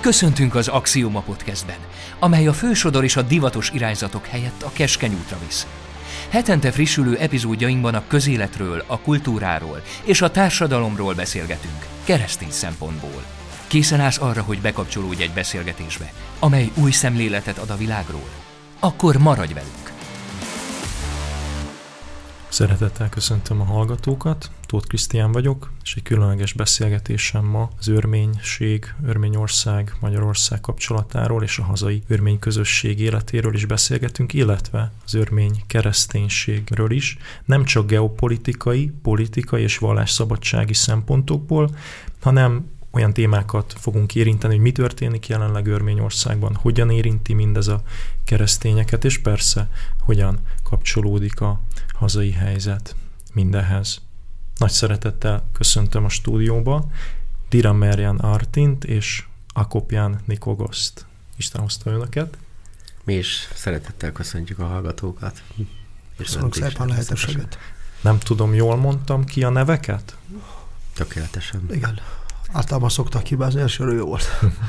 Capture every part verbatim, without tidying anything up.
Köszöntünk az Axioma Podcastben, amely a fősodor és a divatos irányzatok helyett a keskeny útra visz. Hetente frissülő epizódjainkban a közéletről, a kultúráról és a társadalomról beszélgetünk, keresztény szempontból. Készen állsz arra, hogy bekapcsolódj egy beszélgetésbe, amely új szemléletet ad a világról? Akkor maradj velünk! Szeretettel köszöntöm a hallgatókat, Tóth Krisztián vagyok, és egy különleges beszélgetésem ma az örménység, Örményország, Magyarország kapcsolatáról és a hazai örmény közösség életéről is beszélgetünk, illetve az örmény kereszténységről is, nem csak geopolitikai, politikai és vallásszabadsági szempontokból, hanem olyan témákat fogunk érinteni, hogy mi történik jelenleg Örményországban, hogyan érinti mindez a keresztényeket, és persze, hogyan kapcsolódik a hazai helyzet mindenhez. Nagy szeretettel köszöntöm a stúdióba Dira Merjan Artint és Akopjan Nikogoszt. Isten hozta önöket. Mi is szeretettel köszöntjük a hallgatókat. Köszönjük szépen lehetőséget. Nem tudom, jól mondtam ki a neveket? Tökéletesen. Igen. Általában szoktak hibázni, elsőről jó volt.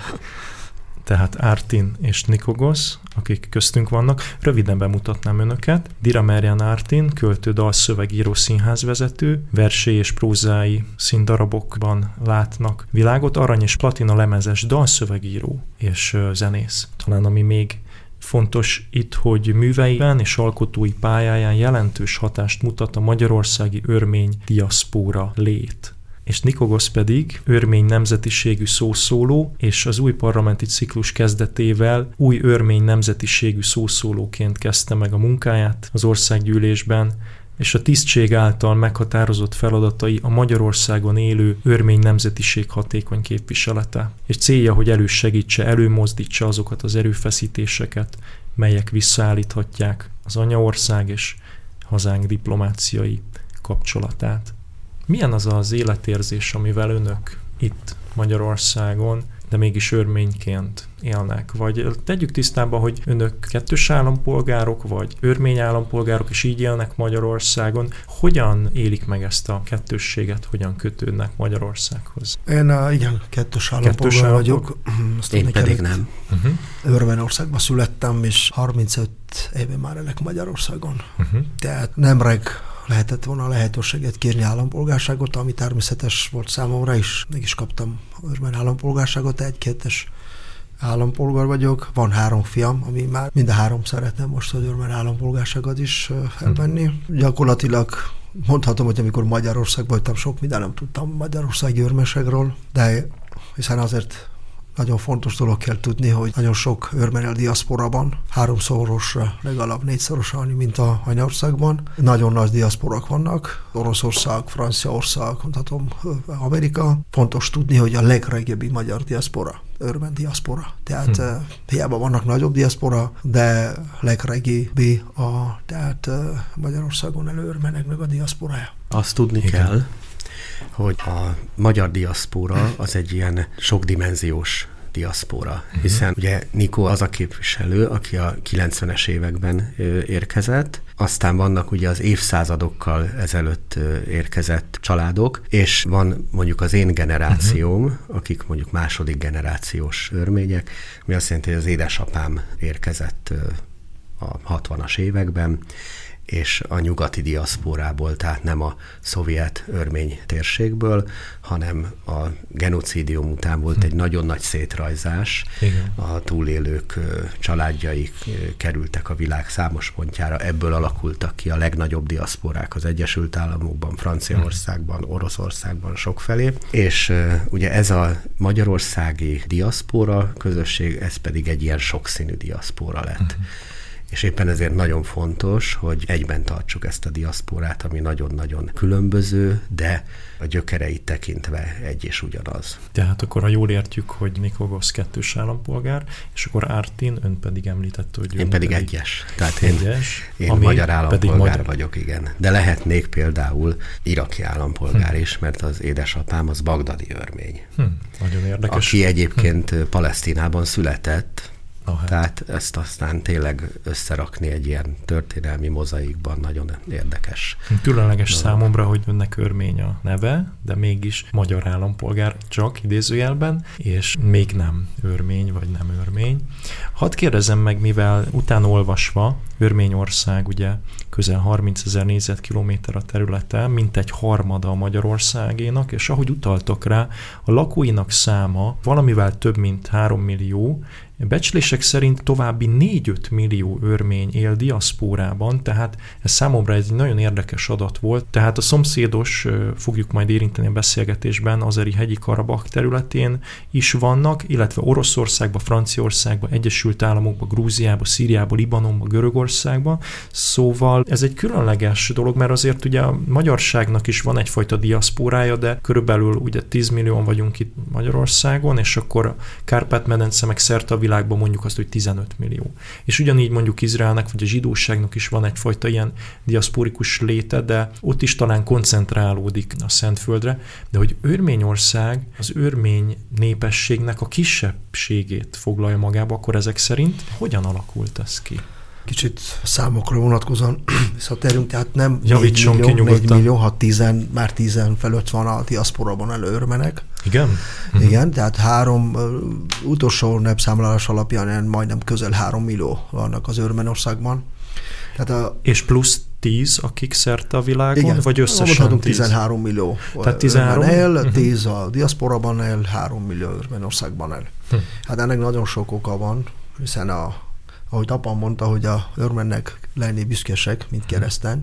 Tehát Artin és Nikogos, akik köztünk vannak. Röviden bemutatnám önöket. Dira Merjan Artin, költő, dalszövegíró, színházvezető, versei és prózái színdarabokban látnak világot, arany és platina lemezes dalszövegíró és zenész. Talán ami még fontos itt, hogy műveiben és alkotói pályáján jelentős hatást mutat a magyarországi örmény diaszpóra lét. És Nikogos pedig örmény nemzetiségű szószóló, és az új parlamenti ciklus kezdetével új örmény nemzetiségű szószólóként kezdte meg a munkáját az országgyűlésben, és a tisztség által meghatározott feladatai a Magyarországon élő örmény nemzetiség hatékony képviselete. És célja, hogy elősegítse, előmozdítsa azokat az erőfeszítéseket, melyek visszaállíthatják az anyaország és hazánk diplomáciai kapcsolatát. Milyen az az életérzés, amivel önök itt Magyarországon, de mégis örményként élnek? Vagy tegyük tisztába, hogy önök kettős állampolgárok, vagy örmény állampolgárok, és így élnek Magyarországon. Hogyan élik meg ezt a kettősséget, hogyan kötődnek Magyarországhoz? Én uh, igen, kettős állampolgár vagyok. Azt Én pedig nem. Uh-huh. Örményországban születtem, és harmincöt éve már élek Magyarországon. Uh-huh. Tehát nemrég lehetett volna lehetőséget kérni állampolgárságot, ami természetes volt számomra is. Mégis kaptam örmény állampolgárságot, egy-kettes állampolgár vagyok. Van három fiam, ami már mind a három szeretne most az örmény állampolgárságot is elvenni. Hmm. Gyakorlatilag mondhatom, hogy amikor Magyarországban voltam, sok minden nem tudtam magyarországi örménységről, de hiszen azért nagyon fontos dolog kell tudni, hogy nagyon sok örmény diaszpora van, háromszorosra, legalább négyszoros annyi, mint a Magyarországban. Nagyon nagy diaszporák vannak, Oroszország, Franciaország, mondhatom, Amerika. Fontos tudni, hogy a legrégebbi magyar diaszpora, örmény diaszpora. Tehát hmm. hiába vannak nagyobb diaszpora, de legrégebbi a tehát Magyarországon elő örményeknek a diaszporája. Azt tudni Igen. kell, hogy a magyar diaszpóra az egy ilyen sokdimenziós diaszpóra, hiszen uh-huh. ugye Nikó az a képviselő, aki a kilencvenes években érkezett, aztán vannak ugye az évszázadokkal ezelőtt érkezett családok, és van mondjuk az én generációm, uh-huh. akik mondjuk második generációs örmények, ami azt jelenti, hogy az édesapám érkezett a hatvanas években, és a nyugati diaszpórából, tehát nem a szovjet örmény térségből, hanem a genocidium után volt egy nagyon nagy szétrajzás. Igen. A túlélők családjai kerültek a világ számos pontjára, ebből alakultak ki a legnagyobb diaszporák az Egyesült Államokban, Franciaországban, Oroszországban, sokfelé. És ugye ez a magyarországi diaszpóra közösség, ez pedig egy ilyen sokszínű diaszpóra lett. Uh-huh. És éppen ezért nagyon fontos, hogy egyben tartsuk ezt a diaszporát, ami nagyon-nagyon különböző, de a gyökereit tekintve egy és ugyanaz. Tehát akkor, ha jól értjük, hogy Nikogos kettős állampolgár, és akkor Artin, ön pedig említette, hogy... Én pedig, pedig egyes. Tehát én, egyes, én magyar állampolgár magyar... vagyok, igen. De lehetnék például iraki állampolgár hm. is, mert az édesapám az bagdadi örmény. Hm. Nagyon érdekes. Aki egyébként hm. Palesztinában született, Aha. Tehát ezt aztán tényleg összerakni egy ilyen történelmi mozaikban nagyon érdekes. Különleges no. számomra, hogy önnek örmény a neve, de mégis magyar állampolgár csak idézőjelben, és még nem örmény, vagy nem örmény. Hadd kérdezzem meg, mivel utána olvasva Örményország ugye közel harmincezer négyzetkilométer a területe, mint egy harmada a Magyarországénak, és ahogy utaltok rá, a lakóinak száma valamivel több mint három millió, becslések szerint további négy-öt millió örmény él diaszpórában, tehát ez számomra egy nagyon érdekes adat volt. Tehát a szomszédos, fogjuk majd érinteni a beszélgetésben, azeri hegyi Karabakh területén is vannak, illetve Oroszországban, Franciaországban, Egyesült Államokban, Grúziában, Szíriában, Libanonban, Görögországban. Szóval ez egy különleges dolog, mert azért ugye a magyarságnak is van egyfajta diaszpórája, de körülbelül ugye tíz millióan vagyunk itt Magyarországon, és akkor a Kárpát-medence meg szerte a világban mondjuk azt, hogy tizenöt millió. És ugyanígy mondjuk Izraelnek, vagy a zsidóságnak is van egyfajta ilyen diaszporikus léte, de ott is talán koncentrálódik a Szentföldre, de hogy Örményország az örmény népességnek a kisebbségét foglalja magába, akkor ezek szerint hogyan alakult ez ki? Kicsit számokra vonatkozóan visszatérünk, tehát nem négy millió, négy millió, ha tizen, már tizen felett van a diaszporában elő örmenek. Igen? Igen, uh-huh. tehát három, uh, utolsó népszámlálás alapján majdnem közel három millió vannak az Örményországban. Tehát a, és plusz tíz, akik szerte a világon, igen, vagy összesen tíz? tizenhárom millió tehát tizenhárom él, uh-huh. tíz a diaszporában él, három millió Örményországban él. Uh-huh. Hát ennek nagyon sok oka van, hiszen a ahogy apám mondta, hogy a örmennek lenni büszkesek, mint keresztény,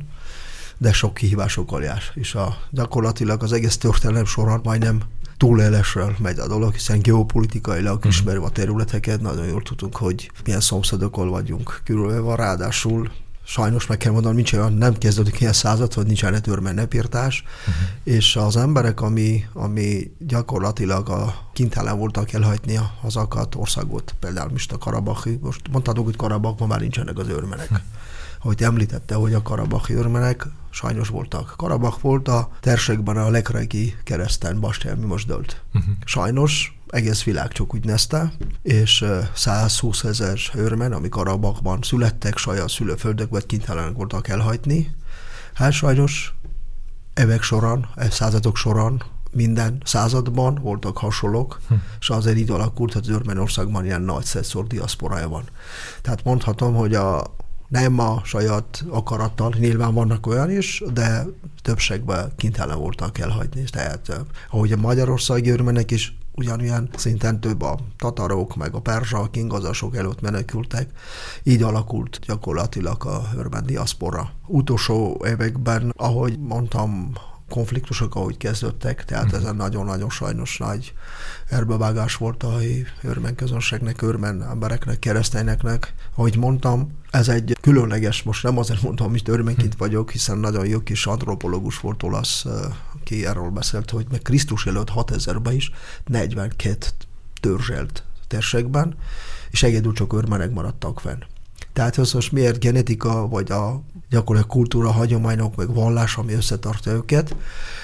de sok kihívásokkal jár. És a, gyakorlatilag az egész történelem során majdnem túlélésről megy a dolog, hiszen geopolitikailag uh-huh. ismerve a területeket, nagyon jól tudunk, hogy milyen szomszédokkal vagyunk körülve, ráadásul sajnos meg kell mondanom, nincs olyan, nem kezdődik ilyen század, hogy nincsen egy örmény népírtás, uh-huh. és az emberek, ami, ami gyakorlatilag a kintelen voltak elhagyni azokat országot, például most a Karabakhi, most mondtátok, hogy Karabakban már nincsenek az örmenek. Uh-huh. Ahogy említette, hogy a karabakhi örmenek sajnos voltak. Karabakh volt a térségben a legrégi keresztény bastély, ami most dőlt. Uh-huh. Sajnos egész világ csak úgy nézte, és százhúsz ezer örmen, ami Karabakban születtek, saját szülőföldökben kénytelenek voltak elhagyni. Hát sajnos évek során, évszázadok során minden században voltak hasonlók, hm. és azért így alakult, hogy az Örményországban ilyen nagy szeszor diaszporája van. Tehát mondhatom, hogy a nem a saját akarattal, nyilván vannak olyan is, de többségben kénytelen voltak elhagyni. Tehát ahogy a magyarországi örmenek is ugyanilyen szinten több a tatarok, meg a perzsák, ingazasok előtt menekültek. Így alakult gyakorlatilag a örmen diaszpora. Utolsó években, ahogy mondtam, konfliktusok, ahogy kezdődtek, tehát mm. ezen nagyon-nagyon sajnos nagy erbevágás volt a örmen közönségnek, örmen embereknek, keresztényeknek. Ahogy mondtam, ez egy különleges, most nem azért mondtam, hogy örmenként vagyok, hiszen nagyon jó kis antropológus volt olasz, ki erről beszélt, hogy meg Krisztus előtt hatezerben is negyvenkét törzselt térségben, és egyedül csak örmenek maradtak fenn. Tehát ez most miért genetika, vagy a gyakorlatilag kultúra, hagyományok, meg vallás, ami összetartja őket,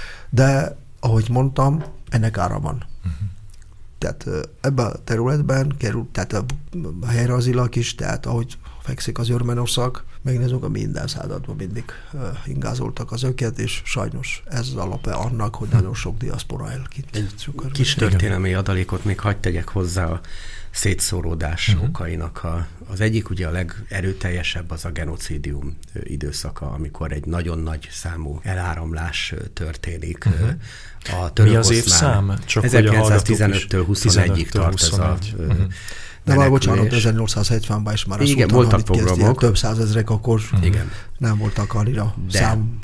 de ahogy mondtam, ennek ára van. Uh-huh. Tehát ebben a területben kerül, tehát a helyrajzilag is, tehát ahogy fekszik az Örményország, megnézzük, a minden században mindig uh, ingázoltak az őket, és sajnos ez az alapja annak, hogy nagyon sok diaszpora el kint. Egy kis történelmi adalékot még hadd tegyek hozzá a szétszóródás uh-huh. okainak. A, az egyik ugye a legerőteljesebb az a genocidium időszaka, amikor egy nagyon nagy számú eláramlás történik. Uh-huh. A török Mi az évszám? Csak ezerkilencszáztizenöttől huszonegyig tart ez a... Uh-huh. De már bocsánat, ezernyolcszázhetvenben is már igen, voltak programok. Több százezrek, akkor igen. nem voltak annyira szám.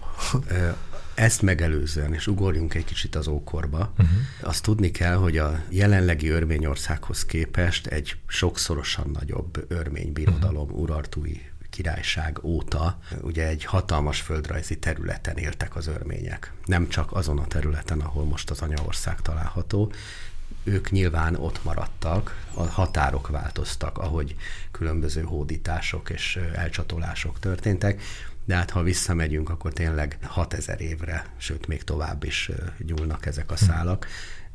Ezt megelőzően, és ugorjunk egy kicsit az ókorba, uh-huh. azt tudni kell, hogy a jelenlegi Örményországhoz képest egy sokszorosan nagyobb örmény birodalom, uh-huh. urartui királyság óta ugye egy hatalmas földrajzi területen éltek az örmények. Nem csak azon a területen, ahol most az anyaország található, ők nyilván ott maradtak, a határok változtak, ahogy különböző hódítások és elcsatolások történtek, de hát ha visszamegyünk, akkor tényleg hatezer évre, sőt még tovább is nyúlnak ezek a szálak.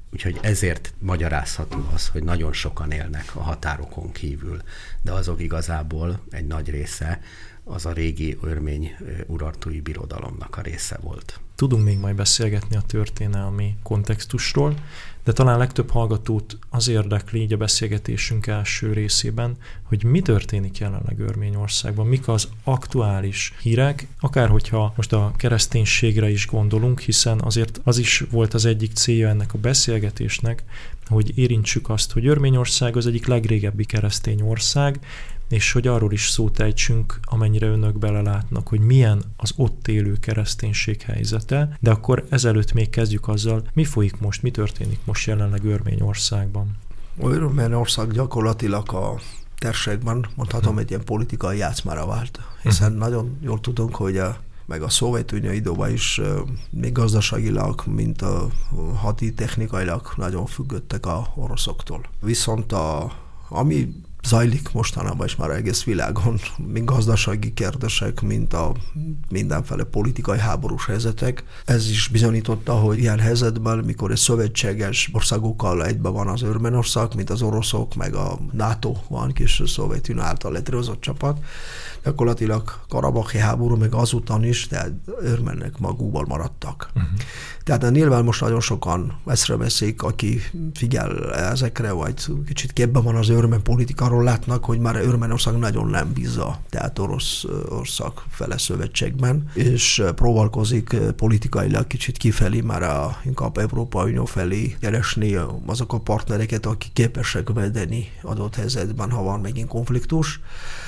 Úgyhogy ezért magyarázható az, hogy nagyon sokan élnek a határokon kívül, de azok igazából egy nagy része az a régi örmény urartui birodalomnak a része volt. Tudunk még majd beszélgetni a történelmi kontextusról, de talán legtöbb hallgatót az érdekli így a beszélgetésünk első részében, hogy mi történik jelenleg Örményországban, mik az aktuális hírek, akár hogyha most a kereszténységre is gondolunk, hiszen azért az is volt az egyik célja ennek a beszélgetésnek, hogy érintsük azt, hogy Örményország az egyik legrégebbi keresztény ország, és hogy arról is szót ejtsünk, amennyire önök belelátnak, hogy milyen az ott élő kereszténység helyzete, de akkor ezelőtt még kezdjük azzal, mi folyik most, mi történik most jelenleg Örményországban. Örményország gyakorlatilag a térségben, mondhatom, egy ilyen politikai játszmára vált, hiszen nagyon jól tudunk, hogy a meg a Szovjetunió időben is még gazdaságilag, mint a hadi technikailag nagyon függöttek a oroszoktól. Viszont a, ami zajlik mostanában is már egész világon, mint gazdasági kérdések, mint a mindenféle politikai háborús helyzetek. Ez is bizonyította, hogy ilyen helyzetben, mikor egy szövetséges országokkal egyben van az Örményország, mint az oroszok, meg a NATO van, kis Szovjetunió által létrehozott csapat, gyakorlatilag karabakhi háború, meg azután is, tehát örmények magukból maradtak. Uh-huh. Tehát nyilván most nagyon sokan észreveszik, aki figyel ezekre, vagy kicsit képben van az örmény politikáról, látnak, hogy már Örményország nagyon nem bízza, tehát Oroszország fele szövetségben, és próbálkozik politikailag kicsit kifelé, már a, inkább Európai Unió felé keresni azok a partnereket, akik képesek védeni adott helyzetben, ha van megint konfliktus.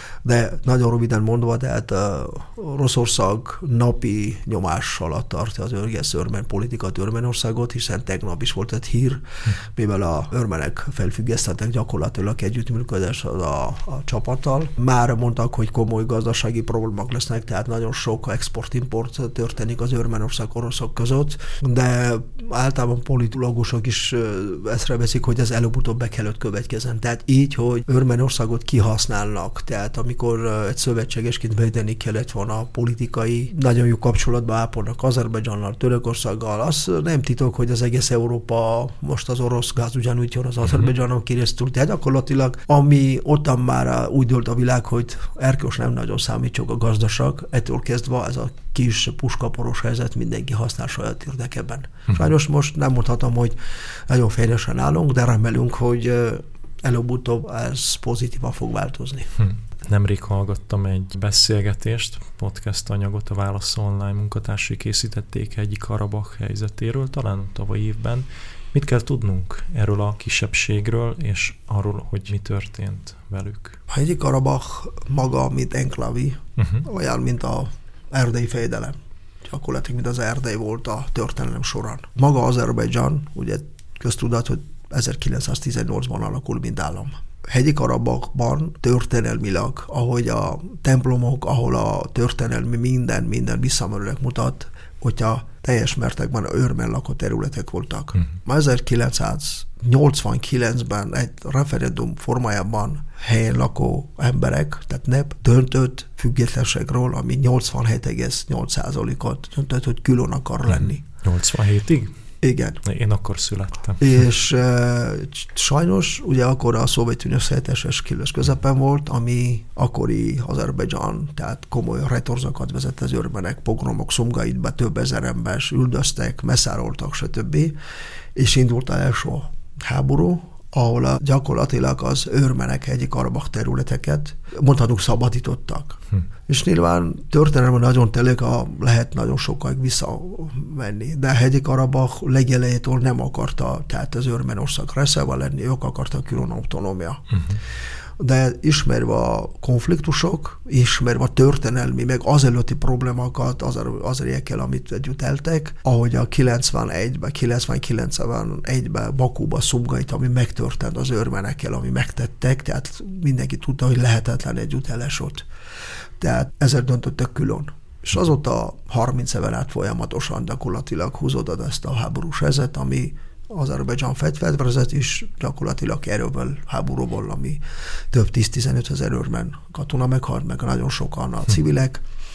De nagyon röviden mondva, tehát Oroszország napi nyomás alatt tartja az egész örmény politikát, Örményországot, hiszen tegnap is volt egy hír, mivel a örmenek felfüggesztettek gyakorlatilag együttműködés a, a csapattal. Már mondtak, hogy komoly gazdasági problémák lesznek, tehát nagyon sok export-import történik az Örményország-oroszok között, de általában politológusok is észreveszik, hogy ez előbb-utóbb be kellett következzen. Tehát így, hogy Örményországot kihasználnak, tehát amikor egy szövetségesként védeni kellett volna politikai, nagyon jó kapcsolatban ápolnak Azerbajdzsánnal, Törökországgal. Az nem titok, hogy az egész Európa most az orosz gáz ugyanúgy jön az Azerbajdzsánon keresztül. Tehát gyakorlatilag, ami ottan már úgy dőlt a világ, hogy erkölcs nem nagyon számít csak a gazdaság, ettől kezdve ez a kis puskaporos helyzet mindenki használ saját érdekében. Sajnos most nem mondhatom, hogy nagyon fényesen állunk, de remélünk, hogy előbb-utóbb ez pozitívan fog változni. Hm. Nemrég hallgattam egy beszélgetést, podcast anyagot, a Válasz Online munkatársai készítették egyik Karabakh helyzetéről, talán tavaly évben. Mit kell tudnunk erről a kisebbségről, és arról, hogy mi történt velük? A hegyi Karabakh maga, mint enklavi, uh-huh. olyan, mint a erdélyi fejedelem. Gyakorlatilag, mint az Erdély volt a történelem során. Maga Azerbajdzsán, ugye köztudat, hogy ezerkilencszáztizennyolcban alakul, mint állam. Hegyi Karabakban történelmileg, ahogy a templomok, ahol a történelmi minden, minden visszamenőleg mutat, hogyha teljes mértékben örmény lakóterületek voltak. Uh-huh. Ma ezerkilencszáznyolcvankilencben egy referendum formájában helyen lakó emberek, tehát nép döntött függetlenségről, ami nyolcvanhét egész nyolc százalékot döntött, hogy külön akar lenni. nyolcvanhétig? Igen. Én akkor születtem. És e, sajnos ugye akkor a Szovjetunió széteses kilős közepen volt, ami akkori Azerbajdzsán, tehát komoly retorzakat vezet az örmenek, pogromok Szumgaitba több ezer embert üldöztek, messzároltak, stb. És indult el első háború, ahol a, gyakorlatilag az örmenek hegyi Karabakh területeket mondhatunk szabadítottak. Hm. És nyilván történelmen nagyon tényleg a, lehet nagyon sokáig visszamenni, de a hegyi Karabakh legelejétől nem akarta, tehát az Örményország részével lenni, ők akartak külön autonómia. Hm. De ismerve a konfliktusok, ismerve a történelmi, meg azelőtti problémákat azeriekkel, amit együtt éltek, ahogy a kilencvenegyben, kilencvenkilencben Bakuba, Szumgait, ami megtörtént az örmenekkel, ami megtettek, tehát mindenki tudta, hogy lehetetlen együtt élés ott. Tehát ezért döntöttek külön. És azóta harminc éven át folyamatosan gyakorlatilag húzódott ezt a háborús helyzet, ami Azerbajdzsán fegyvervezet is gyakorlatilag erőből, háborúból, ami több tíz-tizenöt ezer örmény katona meghalt, meg nagyon sokan a civilek.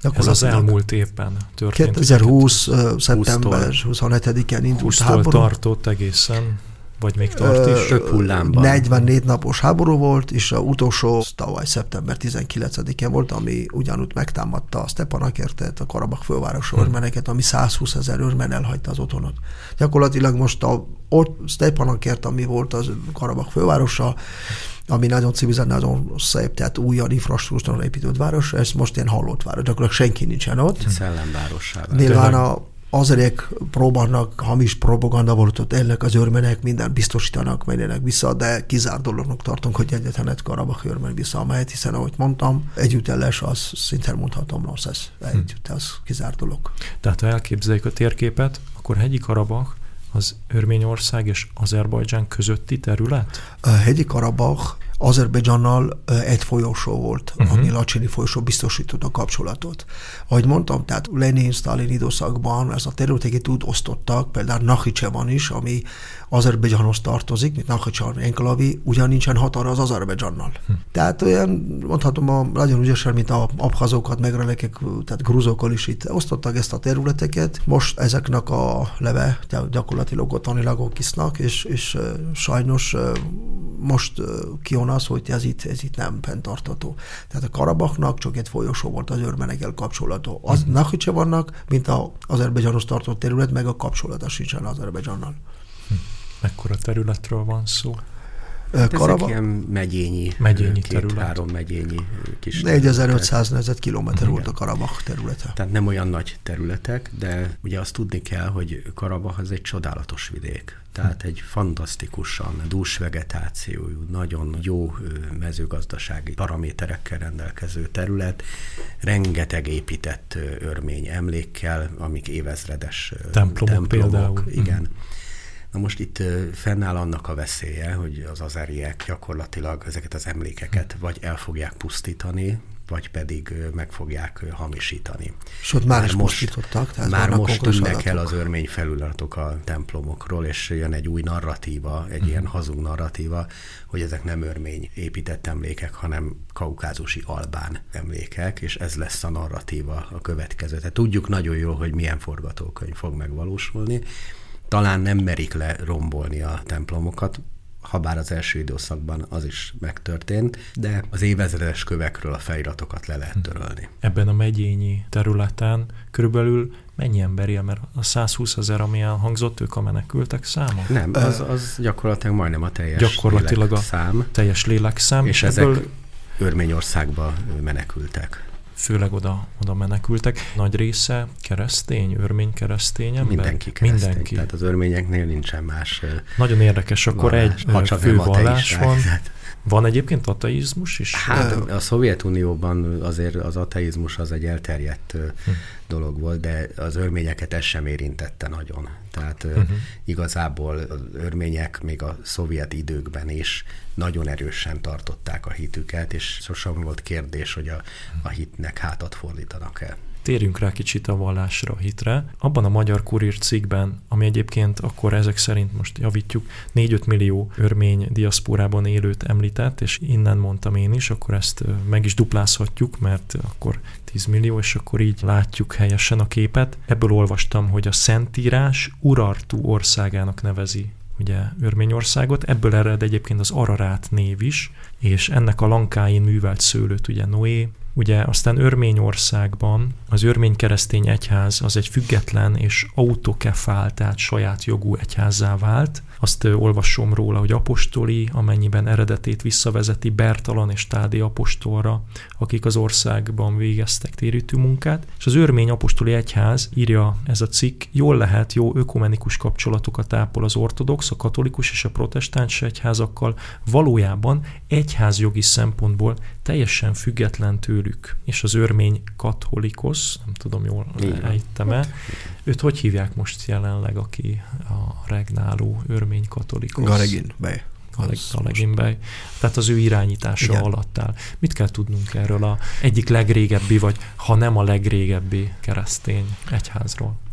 Ez az elmúlt évben történt. kétezer-húsz. szeptember huszonhetedikén indult háború. tartott egészen, vagy még tart is? Több hullámban. negyvennégy napos háború volt, és a utolsó tavaly szeptember tizenkilencedikén volt, ami ugyanúgy megtámadta a Stepanakertet, a Karabakh főváros örmeneket, ami százhúszezer örmen elhagyta az otthonot. Gyakorlatilag most a ott Stepanakert, ami volt az Karabakh fővárosa, ami nagyon civilizál, nagyon szép, tehát újan infrastruktúrán épített város, ez most ilyen halott város, gyakorlatilag senki nincsen ott. Szellemvárossá. Nyilván a azeriek próbálnak, hamis propaganda volt ott, élnek az örmenek, mindent biztosítanak, menjenek vissza, de kizár dolognak tartunk, hogy egyetlen egy Karabakh örmen visszamehet, hiszen ahogy mondtam, együttellés az szinte mondhatom rossz, ez együtt, az kizár dolog. Tehát ha elképzeljük a térképet, akkor hegyi Karabakh az Örményország és Azerbajdzsán közötti terület? A hegyi Karabakh Azerbajdzsánnal egy folyosó volt, uh-huh. ami Lacsini folyosó biztosított a kapcsolatot. Ahogy mondtam, tehát Lenin-Sztálin időszakban ez a területeket úgy osztottak, például Nakhichevan is, ami Azerbajdzsánhoz tartozik, mint Nakhichevan enklavi, ugyan nincsen határa az Azerbajdzsánnal. Uh-huh. Tehát olyan, mondhatom, a, nagyon ügyesen, mint a abhazokat, megrelekek, tehát grúzokkal is itt osztottak ezt a területeket. Most ezeknek a leve gyakorlatilag ottanilag kisznak, és, és uh, sajnos uh, most uh, kijön az, hogy ez itt, ez itt nem fenntartható. Tehát a Karabaknak csak egy folyosó volt az örmenekkel kapcsolatú. Az uh-huh. Nakhichevannak, mint az Azerbajdzsánhoz tartott terület, meg a kapcsolata sincsen Azerbajdzsánnal. Hm. Mekkora területről van szó? Karabakh? Ezek ilyen megyényi, megyényi két-három megyényi kis négyezer-ötszáz négyzetkilométer volt a Karabakh területe. Tehát nem olyan nagy területek, de ugye azt tudni kell, hogy Karabakh az egy csodálatos vidék. Tehát egy fantasztikusan dús vegetációjú, nagyon jó mezőgazdasági paraméterekkel rendelkező terület, rengeteg épített örmény emlékkel, amik évezredes templomok, templomok például. Igen. Mm. Na most itt fennáll annak a veszélye, hogy az azeriek gyakorlatilag ezeket az emlékeket vagy el fogják pusztítani, vagy pedig meg fogják hamisítani. És ott már, már is pusztítottak. Tehát már most tűnnek el az örmény feliratok a templomokról, és jön egy új narratíva, egy hmm. ilyen hazug narratíva, hogy ezek nem örmény épített emlékek, hanem kaukázusi albán emlékek, és ez lesz a narratíva a következő. Tehát tudjuk nagyon jól, hogy milyen forgatókönyv fog megvalósulni. Talán nem merik le rombolni a templomokat, habár az első időszakban az is megtörtént, de az évezredes kövekről a feliratokat le lehet törölni. Ebben a megyényi területen körülbelül mennyi ember él, mert a százhúszezer, ami elhangzott, ők a menekültek száma? Nem, az, az gyakorlatilag majdnem a teljes gyakorlatilag lélekszám. A teljes lélekszám. És ebből... ezek Örményországba menekültek. Főleg oda, oda menekültek. Nagy része keresztény, örmény keresztény ember? Mindenki keresztény. Mindenki. Tehát az örményeknél nincsen más. Nagyon érdekes, akkor vallás, egy fő vallás van. Van egyébként ateizmus is? Hát a Szovjetunióban azért az ateizmus az egy elterjedt hm. dolog volt, de az örményeket ez sem érintette nagyon. Tehát uh-huh. igazából az örmények még a szovjet időkben is nagyon erősen tartották a hitüket, és sosem volt kérdés, hogy a, a hitnek hátat fordítanak-e. Térjünk rá kicsit a vallásra, a hitre. Abban a Magyar Kurír cikkben, ami egyébként akkor ezek szerint most javítjuk, négy-öt millió örmény diaszpórában élőt említett, és innen mondtam én is, akkor ezt meg is duplázhatjuk, mert akkor tíz millió, és akkor így látjuk helyesen a képet. Ebből olvastam, hogy a Szentírás Urartu országának nevezi ugye Örményországot, ebből ered egyébként az Ararát név is, és ennek a lankáin művelt szőlőt ugye Noé. Ugye aztán Örményországban az örmény keresztény egyház az egy független és autokefál, tehát saját jogú egyházzá vált. Azt ö, olvasom róla, hogy apostoli, amennyiben eredetét visszavezeti Bertalan és Tádé apostolra, akik az országban végeztek térítő munkát. És az örmény apostoli egyház, írja ez a cikk, jól lehet, jó ökumenikus kapcsolatokat ápol az ortodox, a katolikus és a protestáns egyházakkal, valójában egyházjogi szempontból teljesen független tőlük. És az örmény katolikosz, nem tudom jól ejtem-e, őt hogy hívják most jelenleg, aki a regnáló örmény katolikus? Garegin Bey. Garegin Bey. Tehát az ő irányítása igen. alatt áll. Mit kell tudnunk erről a egyik legrégebbi, vagy ha nem a legrégebbi keresztény egyházról?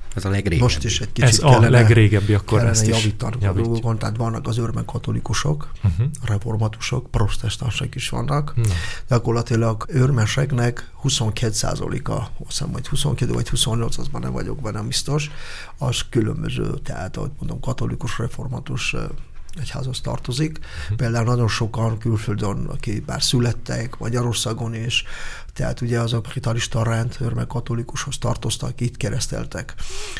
Ez a legrégebbi. Most is egy kicsit Ez kellene, a legrégebbi, akkor kellene ezt is javítani a dolgokon, tehát vannak az örmény katolikusok, uh-huh. reformatusok, protestansok is vannak. Uh-huh. Gyakorlatilag őrmeseknek huszonkét százaléka, azt hiszem, hogy huszonkét vagy huszonnyolc, az már nem vagyok benne biztos, az különböző, tehát ahogy mondom, katolikus, reformatus egyházhoz tartozik. Uh-huh. Például nagyon sokan külföldön, akik bár születtek, Magyarországon is, tehát ugye azok a hitalista rend, örmény katolikushoz tartoztak, itt kereszteltek,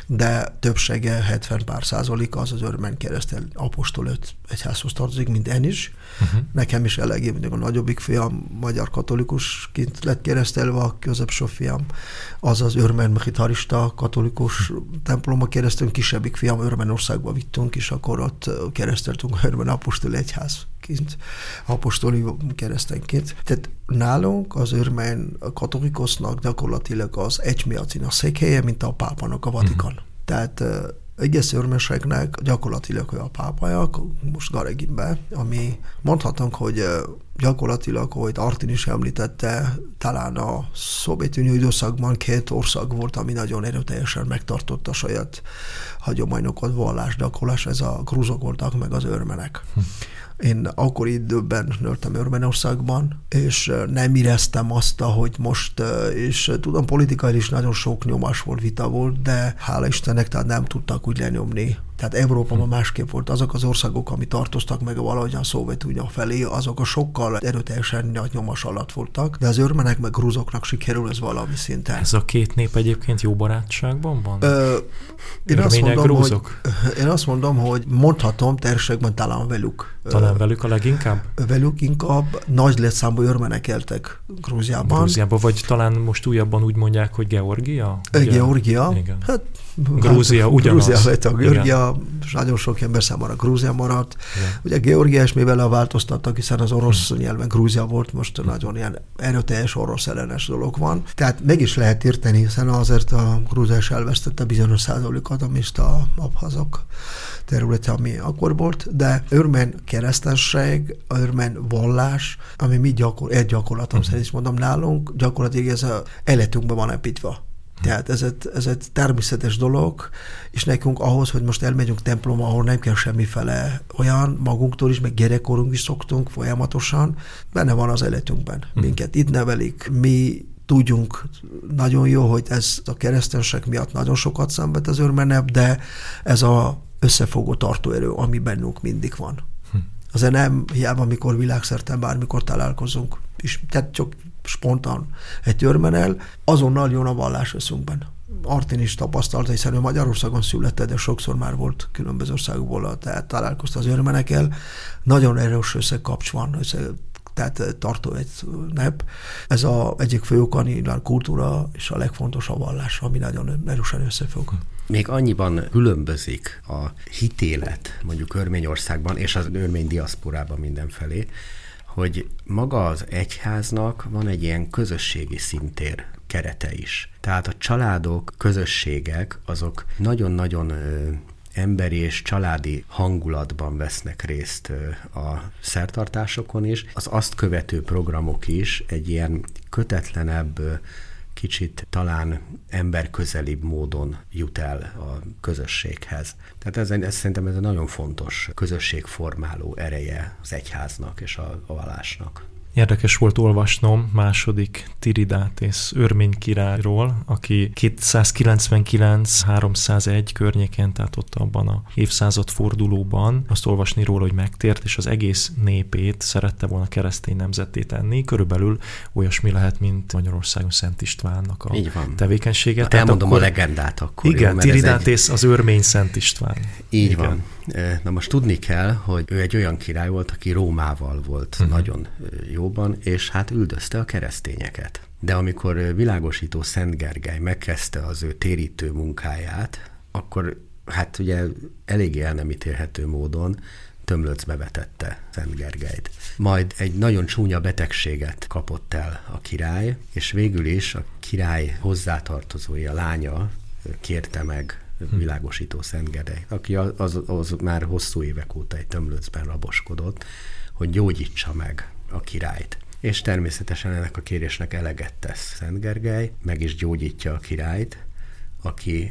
de többsége, hetven pár százaléka az az örmény keresztel apostolöt egyházhoz tartozik, mint én is. Uh-huh. Nekem is elegé, mondjuk a nagyobbik fiam magyar katolikusként lett keresztelve, a középső fiam az az örmény hitalista katolikus templomba keresztünk, kisebbik fiam Örményországba vittünk, és akkor ott kereszteltünk örmény apostol egyházként, apostoli keresztenként. Tehát nálunk az örmény katolikusnak gyakorlatilag az egymiacin a székhelye, mint a pápának a Vatikán. Uh-huh. Tehát egész örménységnek gyakorlatilag a pápáják, most Gareginbe, ami mondhatunk, hogy gyakorlatilag, ahogy Artin is említette, talán a Szovjetunió időszakban két ország volt, ami nagyon erőteljesen megtartotta saját hagyományokat, vallás, gyakorlás, ez a grúzok voltak, meg az örmenek. Hm. Én akkor időben nőttem Örményországban, és nem éreztem azt, hogy most, és tudom, politikai is nagyon sok nyomás volt, vita volt, de hála Istennek, tehát nem tudtak úgy lenyomni. Tehát Európában hmm. másképp volt. Azok az országok, ami tartoztak meg valahogyan Szovjetunió felé, azok a sokkal erőteljesen nagy nyomás alatt voltak, de az örmenek meg grúzoknak sikerül ez valami szinten. Ez a két nép egyébként jó barátságban van? Ö, én, azt mondom, hogy, én azt mondom, hogy mondhatom, térségben talán velük. Talán velük a leginkább? Velük inkább nagy létszámú örmenek éltek Grúziában. Grúziában, vagy talán most újabban úgy mondják, hogy Georgia? Ugye? Georgia. Igen. Hát, Grúzia hát, ugyanaz. Grúzia lett a Georgia, és nagyon sok ember számára Grúzia maradt. Igen. Ugye Georgia is mivel változtattak, hiszen az orosz hmm. nyelven Grúzia volt, most hmm. nagyon ilyen erőteljes orosz ellenes dolog van. Tehát meg is lehet érteni, hiszen azért a Grúzia is elvesztette bizonyos százalékot, amist a abhazok területe, ami akkor volt, de örmény keresztenség, örmény vallás, ami mi gyakor, egy gyakorlatom hmm. szerint mondom nálunk, gyakorlatilag ez a életünkben van építve. Tehát ez egy, ez egy természetes dolog, és nekünk ahhoz, hogy most elmegyünk templomba, ahol nem kell semmifele olyan, magunktól is, meg gyerekkorunk is szoktunk folyamatosan, benne van az életünkben. Minket itt nevelik, mi tudjunk nagyon jó, hogy ez a kereszténység miatt nagyon sokat szenved az örményebb, de ez az összefogó tartóerő, ami bennünk mindig van. Azért nem hiába, amikor világszerte bármikor találkozunk, és tehát csak spontán egy örménnyel, azonnal jön a vallás összünkben. Artin is tapasztalta, hiszen ő Magyarországon született, de sokszor már volt különböző országokból, tehát találkozta az örményekkel. Nagyon erős összekapcs van, össze, tehát tartó egy nép. Ez az egyik fő oka, a kultúra és a legfontosabb vallás, ami nagyon erősen összefügg. Még annyiban különbözik a hitélet mondjuk Örményországban és az örmény diaszporában mindenfelé, hogy maga az egyháznak van egy ilyen közösségi szintér kerete is. Tehát a családok, közösségek, azok nagyon-nagyon ö, emberi és családi hangulatban vesznek részt ö, a szertartásokon is. Az azt követő programok is egy ilyen kötetlenebb, ö, kicsit talán emberközelibb módon jut el a közösséghez. Tehát ez, ez szerintem ez egy nagyon fontos közösségformáló ereje az egyháznak és a, a vallásnak. Érdekes volt olvasnom második Tiridatész örmény királyról, aki kétszázkilencvenkilenc háromszázegy környéken, tehát ott abban a évszázad fordulóban azt olvasni róla, hogy megtért, és az egész népét szerette volna keresztény nemzetté tenni. Körülbelül olyasmi lehet, mint Magyarországon Szent Istvánnak a tevékenysége. Na, elmondom akkor, a legendát akkor. Igen, jó, Tiridatész egy... az örmény Szent István. Így igen. van. Na most tudni kell, hogy ő egy olyan király volt, aki Rómával volt uh-huh. nagyon jóban, és hát üldözte a keresztényeket. De amikor világosító Szent Gergely megkezdte az ő térítő munkáját, akkor hát ugye eléggé el nem ítélhető módon tömlöcbe vetette Szent Gergelyt. Majd egy nagyon csúnya betegséget kapott el a király, és végül is a király hozzátartozója, lánya kérte meg világosító Szent Gergely, aki az, az, az már hosszú évek óta egy tömlöcben raboskodott, hogy gyógyítsa meg a királyt. És természetesen ennek a kérésnek eleget tesz Szent Gergely, meg is gyógyítja a királyt, aki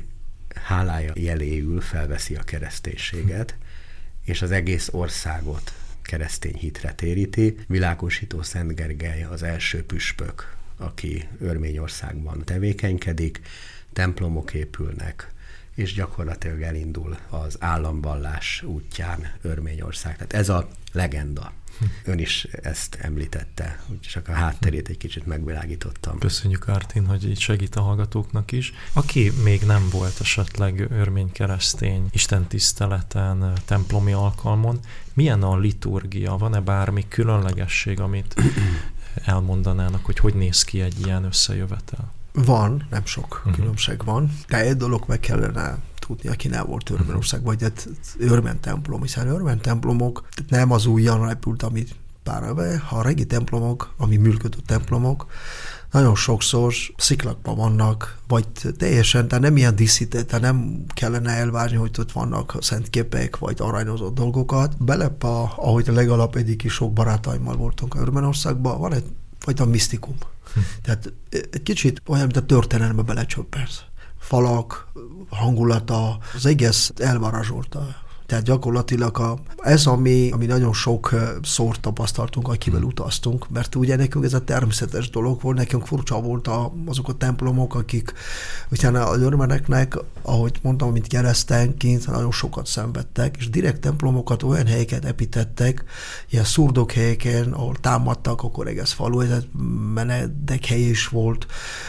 hálája jeléül felveszi a kereszténységet, és az egész országot keresztény hitre téríti. Világosító Szent Gergely az első püspök, aki Örményországban tevékenykedik, templomok épülnek, és gyakorlatilag elindul az államvallás útján Örményország. Tehát ez a legenda. Ön is ezt említette, úgyhogy csak a hátterét egy kicsit megvilágítottam. Köszönjük, Artin, hogy így segít a hallgatóknak is. Aki még nem volt esetleg örmény keresztény istentiszteleten, templomi alkalmon, milyen a liturgia? Van-e bármi különlegesség, amit elmondanának, hogy hogy néz ki egy ilyen összejövetel? Van, nem sok uh-huh. különbség van, de egy dolog meg kellene tudni, aki nem volt Örményországban, vagy hát örmen templom, hiszen örmen templomok nem az újjan repült, amit pár éve, ha a régi templomok, ami működő templomok, nagyon sokszor sziklakban vannak, vagy teljesen, tehát nem ilyen díszített, tehát nem kellene elvárni, hogy ott vannak szentképek, vagy arányozott dolgokat. Belep, a, ahogy legalább egyik is sok barátaimmal voltunk Örményországban, van egy fajta misztikum. Hm. Tehát egy kicsit olyan, mint a történelembe belecsöppensz. Falak, hangulata, az egész elvarázsolta. Tehát gyakorlatilag a, ez, ami, ami nagyon sok szórt tapasztaltunk, akivel utaztunk, mert ugye nekünk ez a természetes dolog volt, nekünk furcsa volt a, azok a templomok, akik utána az örmeneknek, ahogy mondtam, mint keresztényként, nagyon sokat szenvedtek, és direkt templomokat olyan helyeket epítettek, ilyen szurdok helyeken, ahol támadtak, akkor egész falu, ez menedékhely is volt,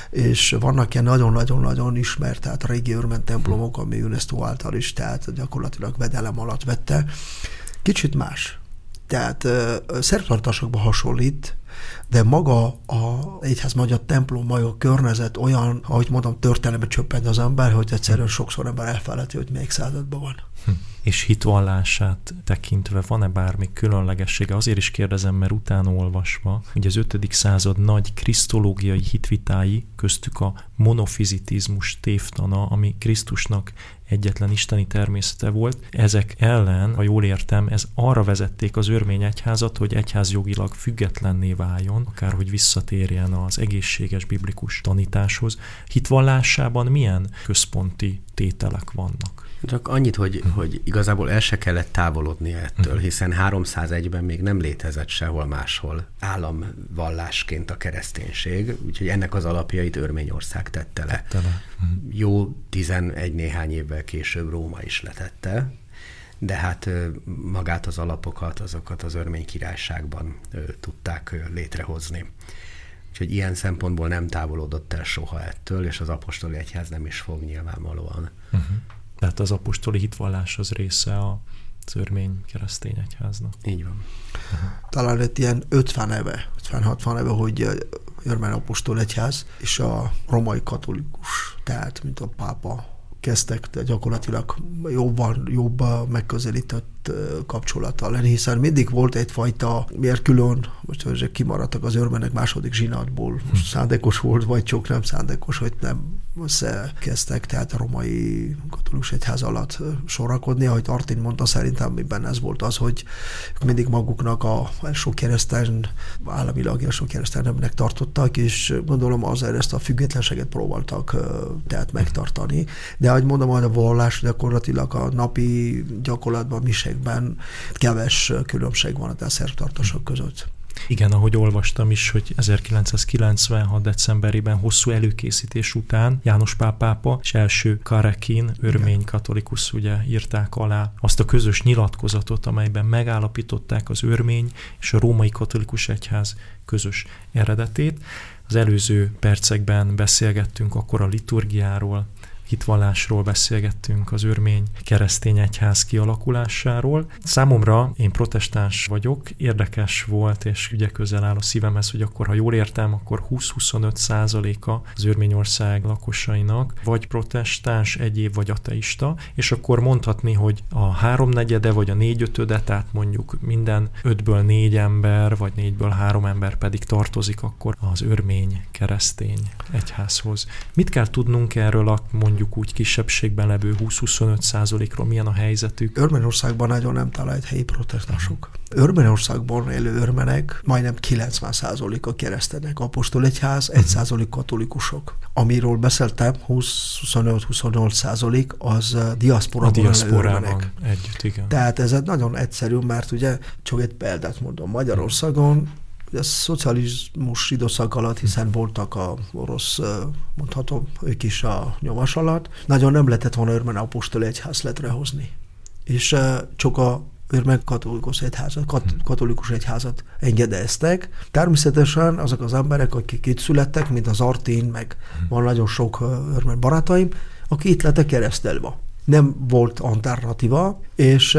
és vannak ilyen nagyon-nagyon-nagyon ismert, tehát régi örmen templomok, ami UNESCO által is, tehát gyakorlatilag vedelem alatt vette. Kicsit más. Tehát uh, szertartásokban hasonlít, de maga a egyház magyar templom, maga a környezet olyan, ahogy mondom, történelembe csöppent az ember, hogy egyszerűen sokszor ember elfelejti, hogy még században van. Hm. És hitvallását tekintve van-e bármi különlegessége? Azért is kérdezem, mert utána olvasva, hogy az ötödik század nagy krisztológiai hitvitái, köztük a monofizitizmus tévtana, ami Krisztusnak egyetlen isteni természete volt. Ezek ellen, ha jól értem, ez arra vezették az örmény egyházat, hogy egyházjogilag függetlenné váljon, akárhogy visszatérjen az egészséges biblikus tanításhoz. Hitvallásában milyen központi tételek vannak? Csak annyit, hogy, uh-huh. hogy igazából el se kellett távolodnia ettől, uh-huh. hiszen háromszázegyben még nem létezett sehol máshol államvallásként a kereszténység, úgyhogy ennek az alapjait Örményország tette le. Tette le. Uh-huh. Jó tizenegy néhány évvel később Róma is letette, de hát magát az alapokat, azokat az Örmény Királyságban tudták létrehozni. Úgyhogy ilyen szempontból nem távolodott el soha ettől, és az apostoli egyház nem is fog nyilvánvalóan. Uh-huh. Tehát az apostoli hitvallás az része az örmény keresztény egyháznak. Így van. Uh-huh. Talán egy ilyen ötven éve, ötven-hatvan éve, hogy örmény apostol egyház és a romai katolikus, tehát mint a pápa kezdtek gyakorlatilag jobban, jobban megközelített kapcsolattal lenni, hiszen mindig volt egyfajta, miért külön, most hogy kimaradtak az örmenek második zsinatból, most szándékos volt, vagy csak nem szándékos, hogy nem összekezdtek, tehát a romai katolikus egyház alatt sorakodni, ahogy Artin mondta, szerintem miben ez volt az, hogy mindig maguknak a első keresztény, államilag első keresztény nemnek tartottak, és gondolom azért ezt a függetlenséget próbáltak tehát megtartani. De ahogy mondom, hogy a vallás gyakorlatilag a napi gyakorlatban, misekben keves különbség van a szertartások között. Igen, ahogy olvastam is, hogy ezerkilencszázkilencvenhat decemberében hosszú előkészítés után János Pál pápa és első Karekin, örmény katolikus, ugye írták alá azt a közös nyilatkozatot, amelyben megállapították az örmény és a római katolikus egyház közös eredetét. Az előző percekben beszélgettünk akkor a liturgiáról, hitvallásról beszélgettünk, az örmény keresztény egyház kialakulásáról. Számomra, én protestáns vagyok, érdekes volt, és ugye közel áll a szívemhez, hogy akkor, ha jól értem, akkor húsz-huszonöt százaléka az Örményország lakosainak vagy protestáns, egyéb vagy ateista, és akkor mondhatni, hogy a háromnegyede vagy a négyötöde, tehát mondjuk minden ötből négy ember, vagy négyből három ember pedig tartozik akkor az örmény keresztény egyházhoz. Mit kell tudnunk erről a mondjuk mondjuk úgy kisebbségben levő húsz-huszonöt százalékról milyen a helyzetük? Örményországban nagyon nem talált helyi protestánsok. Örményországban élő örmenek majdnem kilencven százaléka keresztények, apostolegyház, egy százalék katolikusok. Amiről beszéltem, húsz-huszonöt-huszonnyolc százalék az diaszporában élő örmenek. Együtt, igen. Tehát ez nagyon egyszerű, mert ugye csak egy példát mondom, Magyarországon a szocializmus időszak alatt, hiszen voltak a orosz, mondhatom, ők is a nyomás alatt, nagyon nem lehetett volna örmen apostoli egyház létrehozni. És csak a örmen katolikus egyházat, kat, katolikus egyházat engedélyeztek. Természetesen azok az emberek, akik itt születtek, mint az Artin, meg van nagyon sok örmen barátaim, akik itt lettek keresztelve. Nem volt alternatíva, és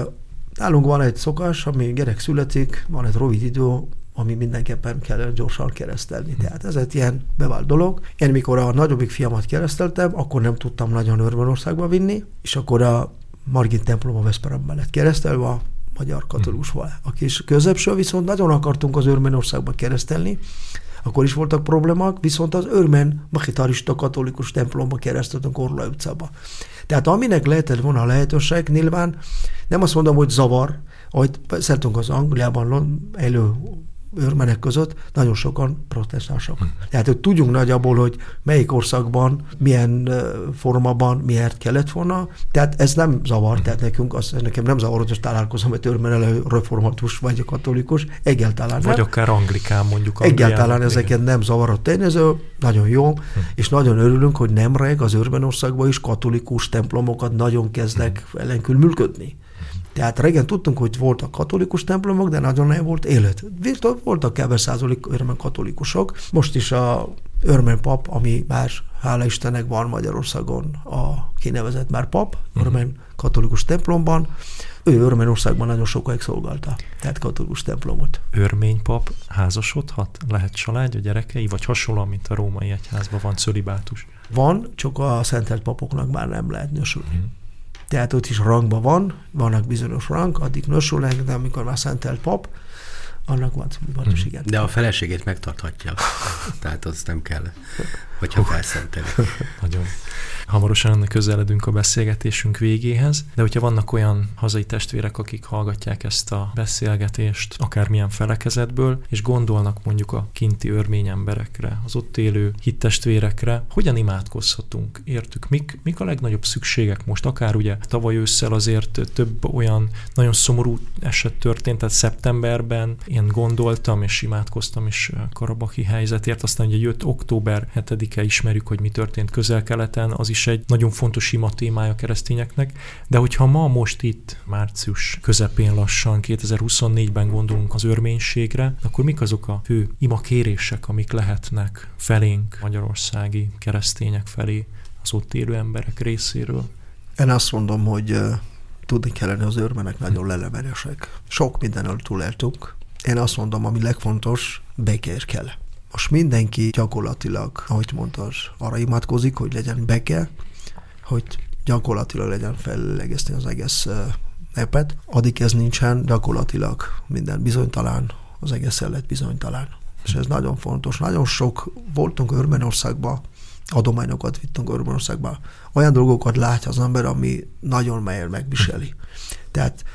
nálunk van egy szokás, ami gyerek születik, van egy rövid idő, ami mindenképpen kell gyorsan keresztelni. Tehát ez egy ilyen bevált dolog. Én mikor a nagyobbik fiamat kereszteltem, akkor nem tudtam nagyon Örményországba vinni, és akkor a Margit templom a Veszprém mellett keresztelve a magyar katolikusval. A kis középső viszont nagyon akartunk az Örményországba keresztelni, akkor is voltak problémák, viszont az örmén machitarista katolikus templomba kereszteltünk Orlai utcába. Tehát aminek lehetett volna a lehetőség, nyilván nem azt mondom, hogy zavar, ahogy beszéltünk az Angliában élő örmenek között, nagyon sokan protestánsok. Hmm. Tehát, hogy tudjunk nagyjából, hogy melyik országban, milyen formában, miért kellett volna. Tehát ez nem zavar, hmm. tehát nekünk, az, nekem nem zavar, hogy találkozom, hogy örmen reformatus vagy a katolikus, egyáltalán nem. Vagy akár anglikán mondjuk. Egyáltalán Anglián, ezeket igen. nem zavar a tényező, nagyon jó, hmm. és nagyon örülünk, hogy nemrég az Örményországban is katolikus templomokat nagyon kezdek hmm. ellenkül működni. Tehát régen tudtunk, hogy voltak katolikus templomok, de nagyon nem volt élet. Voltak kevés százalék örmén katolikusok. Most is a örmén pap, ami már hála Istennek van Magyarországon a kinevezett már pap, örmén katolikus templomban, ő Örményországban nagyon sokáig szolgálta, tehát katolikus templomot. Örmény pap házasodhat? Lehet családja, gyerekei, vagy hasonlóan, mint a római egyházban van cölibátus? Van, csak a szentelt papoknak már nem lehet nősülni. Hmm. Tehát ott is rangban van, vannak bizonyos rang, addig nősülnek, de amikor már szentelt pap, annak van cölibátus, igen. De a feleségét megtarthatja, tehát az nem kell, hogyha felszenteli. Nagyon. Hamarosan közeledünk a beszélgetésünk végéhez, de hogyha vannak olyan hazai testvérek, akik hallgatják ezt a beszélgetést, akármilyen felekezetből, és gondolnak mondjuk a kinti örmény emberekre, az ott élő hittestvérekre, hogyan imádkozhatunk? Értük, mik, mik a legnagyobb szükségek most? Akár ugye tavaly ősszel azért több olyan nagyon szomorú eset történt, tehát szeptemberben én gondoltam és imádkoztam is karabahi helyzetért, aztán ugye jött október hetedike, ismerjük, hogy mi történt Közel-Keleten, az is egy nagyon fontos ima témája a keresztényeknek, de hogyha ma most itt, március közepén lassan, kétezer-huszonnégyben gondolunk az örménységre, akkor mik azok a fő ima kérések, amik lehetnek felénk, magyarországi keresztények felé, az ott élő emberek részéről? Én azt mondom, hogy uh, tudni kellene, az örmenek nagyon lelemeresek. Sok mindenről túléltünk. Én azt mondom, ami legfontos, békér kell. Most mindenki gyakorlatilag, ahogy mondtad, arra imádkozik, hogy legyen béke, hogy gyakorlatilag legyen fellegezni az egész népet. Addig ez nincsen, gyakorlatilag minden bizonytalan, az egész élet bizonytalan. És ez nagyon fontos. Nagyon sok voltunk Örményországba, adományokat vittünk Örményországba. Olyan dolgokat látja az ember, ami nagyon mélyen megviseli. Tehát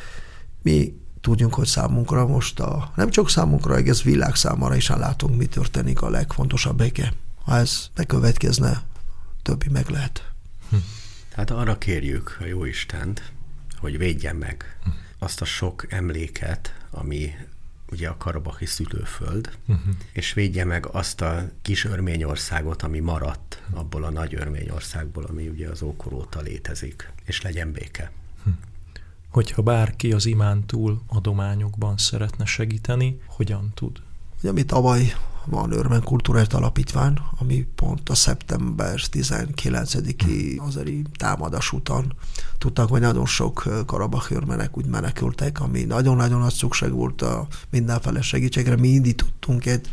mi tudjunk, hogy számunkra most, a, nem csak számunkra, egész világ számára is látunk, mi történik, a legfontosabb béke. Ha ez bekövetkezne, többi meg lehet. Hm. Tehát arra kérjük a Jóistent, hogy védjen meg hm. azt a sok emléket, ami ugye a karabahi szülőföld, uh-huh. és védje meg azt a kis Örményországot, ami maradt abból a nagy Örményországból, ami ugye az ókor óta létezik, és legyen béke. Hm. Hogyha bárki az imán túl adományokban szeretne segíteni, hogyan tud? Ugye mi tavaly van Örmény Kulturális Alapítvány, ami pont a szeptember tizenkilencediki azeri támadás után tudtak, hogy nagyon sok karabahi örmenek úgy menekültek, ami nagyon-nagyon nagy szükség volt a mindenféle segítségre. Mi indítottunk egy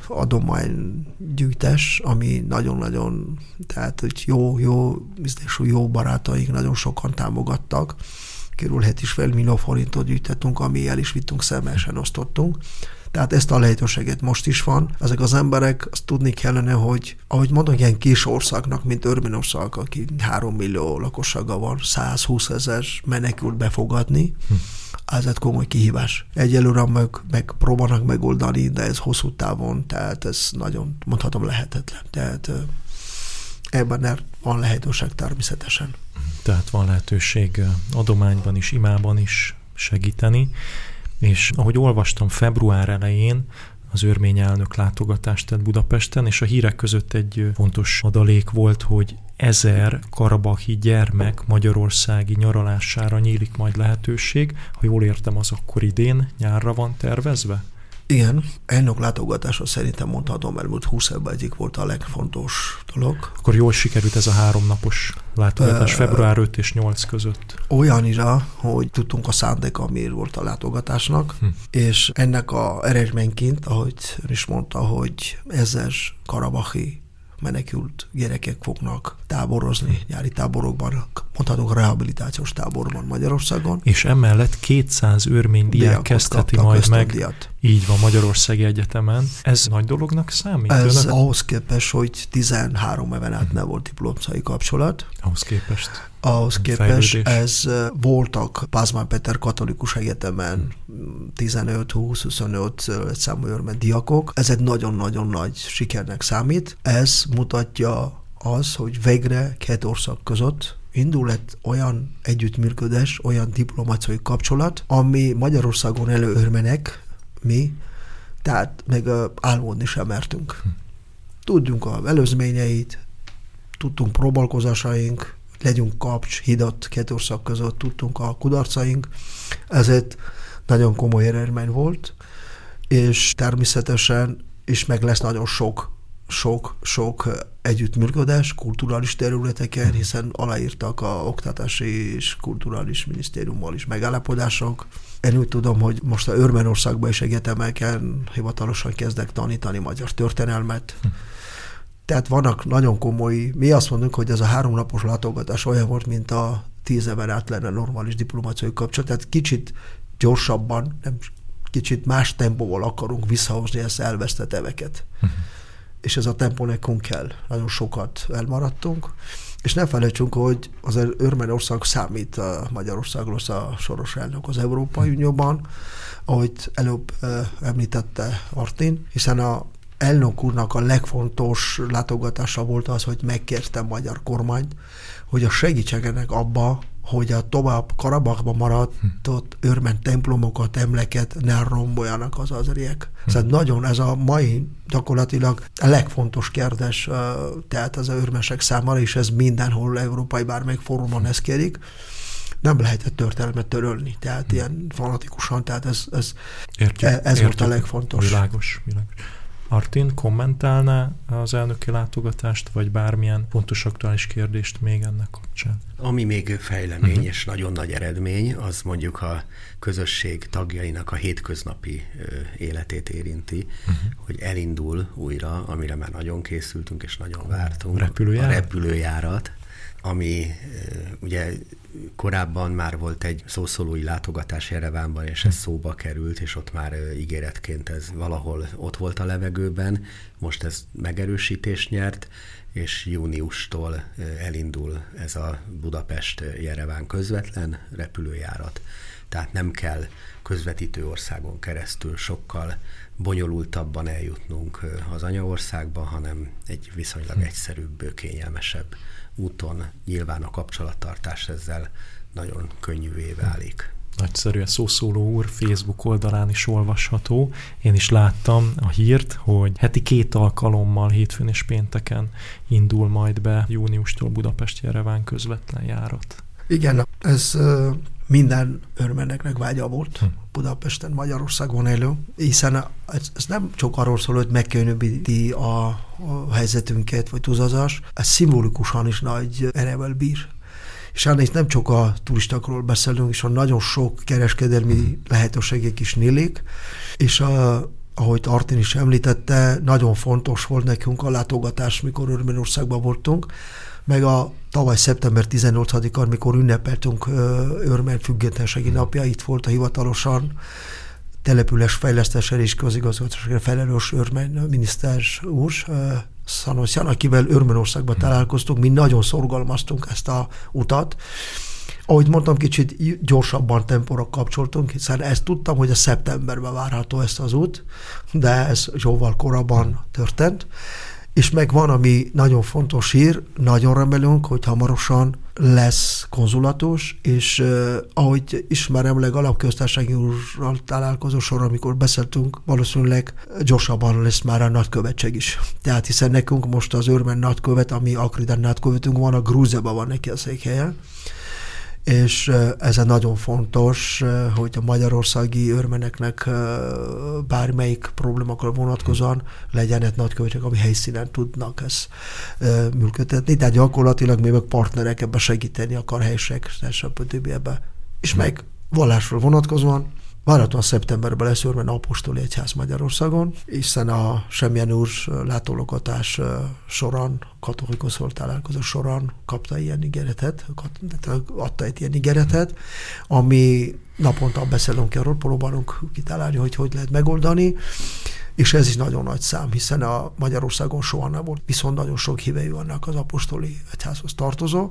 adománygyűjtés, ami nagyon-nagyon, tehát hogy jó, jó, biztos, jó barátaink nagyon sokan támogattak, körül hét és fél millió forintot gyűjtettünk, ami el is vittünk, személyesen osztottunk. Tehát ezt a lehetőséget most is van. Ezek az emberek, azt tudni kellene, hogy ahogy mondom, ilyen kis országnak, mint Örményország, aki három millió lakossága van, százhúsz ezer menekült befogadni, hm. ez egy komoly kihívás. Egyelőre meg, meg próbálnak megoldani, de ez hosszú távon, tehát ez nagyon, mondhatom, lehetetlen. Tehát ebben van lehetőség természetesen. Tehát van lehetőség adományban is, imában is segíteni. És ahogy olvastam, február elején az örmény elnök látogatást tett Budapesten, és a hírek között egy fontos adalék volt, hogy ezer karabahi gyermek magyarországi nyaralására nyílik majd lehetőség. Ha jól értem, az akkor idén nyárra van tervezve? Igen, elnök látogatása szerintem mondhatom, elmúlt húsz évben egyik volt a legfontos dolog. Akkor jól sikerült ez a háromnapos látogatás, uh, február öt és nyolc között. Olyan is, hogy tudtunk a szándék, ami volt a látogatásnak, hm. és ennek a eredményként, ahogy is mondta, hogy ezer karabahi menekült gyerekek fognak táborozni nyári táborokban, mondhatunk rehabilitációs táborban Magyarországon. És emellett kétszáz örmény diák kezdheti majd meg, díjat. Így van, Magyarországi Egyetemen. Ez nagy dolognak számít? Ez önök? Ahhoz képest, hogy tizenhárom éven át nem volt diplomszai kapcsolat. Ahhoz képest? Ahhoz képest ez voltak Pázmány Péter Katolikus Egyetemen tizenöt, húsz, huszonöt számú örmény diákok. Ez egy nagyon-nagyon nagy sikernek számít. Ez mutatja az, hogy végre két ország között indul egy olyan együttműködés, olyan diplomáciai kapcsolat, ami Magyarországon elő örmenek, mi, tehát meg álmodni sem mertünk. Tudjunk az előzményeit, tudtunk próbálkozásaink, legyünk kapcs, hidat két ország között, tudtunk a kudarcaink. Ez egy nagyon komoly eredmény volt, és természetesen is meg lesz nagyon sok sok, sok együttműködés kulturális területeken, hiszen aláírtak a oktatási és kulturális minisztériummal is megállapodások. Én úgy tudom, hogy most a Örményországban és egyetemeken hivatalosan kezdek tanítani magyar történelmet. Hm. Tehát vannak nagyon komoly, mi azt mondjuk, hogy ez a háromnapos látogatás olyan volt, mint a tíz éven át lenne normális diplomáciai kapcsolat, tehát kicsit gyorsabban, nem, kicsit más tempóval akarunk visszahozni ezt elvesztett éveket. Hm. És ez a tempó nekünk kell. Nagyon sokat elmaradtunk, és ne felejtsünk, hogy az Örményország számít a Magyarországról a soros elnök az Európai Unióban, ahogy előbb említette Martin, hiszen a elnök úrnak a legfontos látogatása volt az, hogy megkérte a magyar kormányt, hogy a segítségenek abba, hogy a tovább Karabachban maradott örmény templomokat, emléket ne romboljanak az azeriek. Hm. Szóval nagyon ez a mai gyakorlatilag a legfontos kérdés, tehát az örmények számára, és ez mindenhol európai bármelyik fórumon ezt kérik. Nem lehet a történelmet törölni, tehát hm. ilyen fanatikusan, tehát ez, ez, értjük, ez értjük. Volt a legfontos. Világos, világos. Martin, kommentálná az elnöki látogatást, vagy bármilyen fontos aktuális kérdést még ennek kapcsán? Ami még fejlemény uh-huh. és nagyon nagy eredmény, az mondjuk a közösség tagjainak a hétköznapi ö, életét érinti, uh-huh. hogy elindul újra, amire már nagyon készültünk és nagyon vártunk. Repülőjárat? A repülőjárat, ami ugye korábban már volt egy szószólói látogatás Jerevánban, és ez szóba került, és ott már ígéretként ez valahol ott volt a levegőben, most ez megerősítést nyert, és júniustól elindul ez a Budapest-Jereván közvetlen repülőjárat. Tehát nem kell közvetítő országon keresztül sokkal bonyolultabban eljutnunk az anyaországba, hanem egy viszonylag egyszerűbb, kényelmesebb úton. Nyilván a kapcsolattartás ezzel nagyon könnyűvé válik. Nagyszerű, a Szószóló úr Facebook oldalán is olvasható. Én is láttam a hírt, hogy heti két alkalommal, hétfőn és pénteken indul majd be júniustól Budapest-Jereván közvetlen járat. Igen, ez minden örményeknek vágya volt hm. Budapesten, Magyarországon élő, hiszen ez, ez nem csak arról szól, hogy megkönnyíti a, a helyzetünket, vagy túlzás, ez szimbolikusan is nagy erevel bír. És ennél nem csak a turistákról beszélünk, és a nagyon sok kereskedelmi lehetőségek is nyílik, és a, ahogy Artin is említette, nagyon fontos volt nekünk a látogatás, mikor Örményországban voltunk, meg a tavaly szeptember tizennyolcadikán, mikor ünnepeltünk Örmény függetlenségi napja, itt volt a hivatalosan település fejlesztésre és közigazgatásra felelős örmény miniszter úr, Szanoszján, akivel Örményországban találkoztunk, mi nagyon szorgalmaztunk ezt a utat. Ahogy mondtam, kicsit gyorsabban tempóra kapcsoltunk, hiszen ezt tudtam, hogy a szeptemberben várható ezt az út, de ez jóval korábban történt. És meg van, ami nagyon fontos hír, nagyon remélünk, hogy hamarosan lesz konzulatus, és uh, ahogy ismerem, legalább köztársasági úrral találkozó sor, amikor beszéltünk, valószínűleg gyorsabban lesz már a nagykövetség is. Tehát hiszen nekünk most az örmény nagykövet, ami Akridán nagykövetünk van, a Grúziában van neki a székhelye, és ez nagyon fontos, hogy a magyarországi örményeknek bármelyik problémákkal vonatkozóan legyen egy nagykövetség, ami helyszínen tudnak ezt működtetni, de gyakorlatilag mi meg partnerek ebben segíteni akar helység, stb. Ebbe. És meg vallásról vonatkozóan várhatóan szeptemberben lesz Örmény apostoli egyház Magyarországon, hiszen a Semjén úr látogatás során, katolikus találkozó során kapta ilyen ígéretet, adta egy ilyen ígéretet, ami naponta beszélünk erről, próbálunk kitalálni, hogy hogy lehet megoldani, és ez is nagyon nagy szám, hiszen a Magyarországon soha nem volt, viszont nagyon sok hívei vannak az apostoli egyházhoz tartozó,